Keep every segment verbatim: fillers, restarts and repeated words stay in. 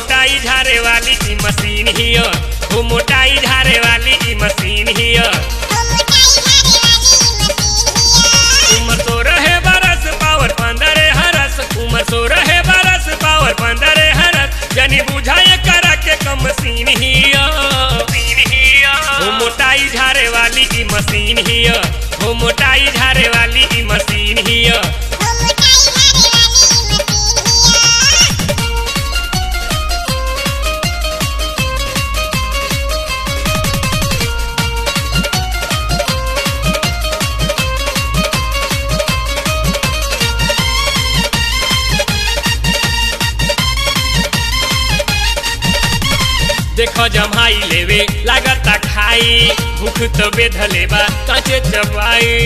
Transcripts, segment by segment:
मोटाई झारे वाली की मशीन ही हो मोटाई झारे वाली की मशीन ही उम्र तो रहे बरस पावर पंद्रह हरस उम्र तो रहे बरस पावर पंद्रह हरस जनी बुझाए करा के कम मशीन ही हो मोटाई झारे वाली की मशीन ही हो मोटाई झारे वाली की मशीन ही देखो जमाई लेवे लागता खाई भूख तो बेधले बा काचे चबाई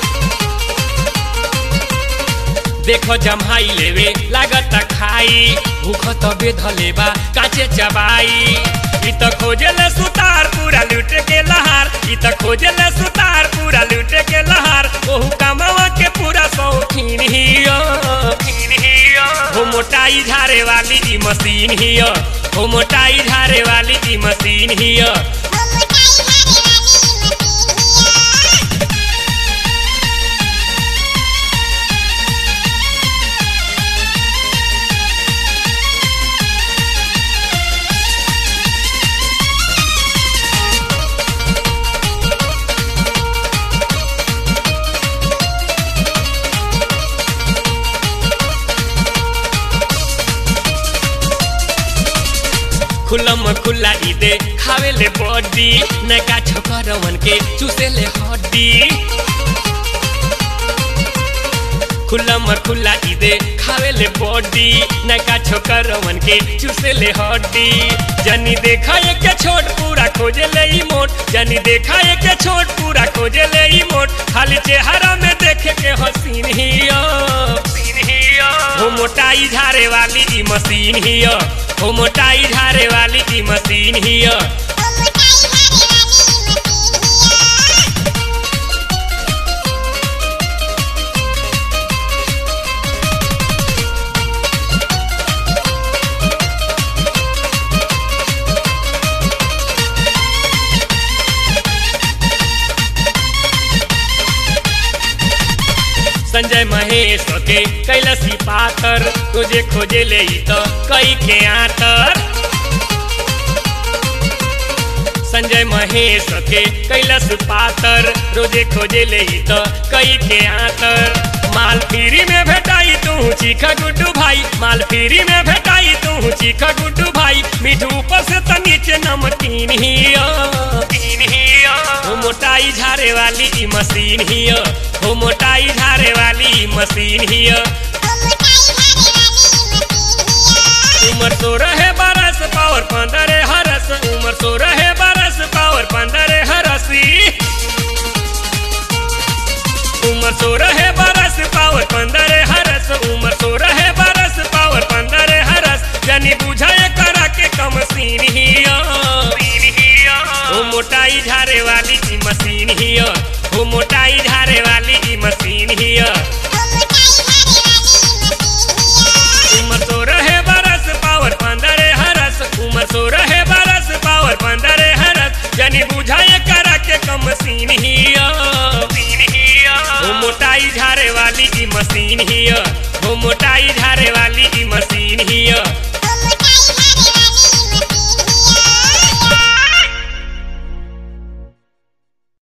देखो जमाई लेवे लागता खाई भूख तो बेधले बा काचे चबाई इ त खोजले सुतार पूरा लूट के लहार इ त खोजले सुतार पूरा लूट के लहार ओहू कमावा के पूरा शौकीन ही हो मोटाई झारे वाली की मशीन ही हो मोटाई झारे वाली की मशीन ही खुलम खुला ईदे खावे ले बॉडी नका छोकरवन के चूसे ले हड्डी खुलम खुला ईदे खावे ले बॉडी नका छोकरवन के चूसे ले हड्डी जनी देखा एक छोट पूरा खोजे ले इमोट जनी देखा एक छोट पूरा खोजे ले इमोट खाली चेहरा में देखे के हसीन ही हो मोटाई झारे वाली की मशीन ही हो मोटाई झारे वाली की मशीन ही संजय महेश के कैलसी पातर तुझे खोजे ले तो कई के आतर संजय महेश के कैलस पातर रोजे खोजे ले तो कई के आतर माल फ्री में भेटाई तू चीखा गुड्डू भाई माल फ्री में भेटाई तू चीखा गुड्डू भाई मीठू ऊपर से तो नीचे नमकीन ही हो मोटाई झारे वाली की मशीन ही हो मोटाई झारे वाली मशीन ही उम्र तो रहे बरस पावर पंद्रह हरस उम्र तो रहे बरस पावर पंद्रह हरसी उम्र तो रहे बरस पावर पंद्रह हरस उम्र तो रहे बरस पावर पंद्रह हरस जनी बुझाए करा के कम सीन ही हो मोटाई झारे वाली की मशीन ही हो मोटाई झारे वाली की मशीन ही उम्र तो रहे बरस पावर पंद्रह हरस उम्र तो रहे बरस पावर पंद्रह हरस जनी बुझाए करा के कम सीन ही हो मोटाई झारे वाली की मशीन ही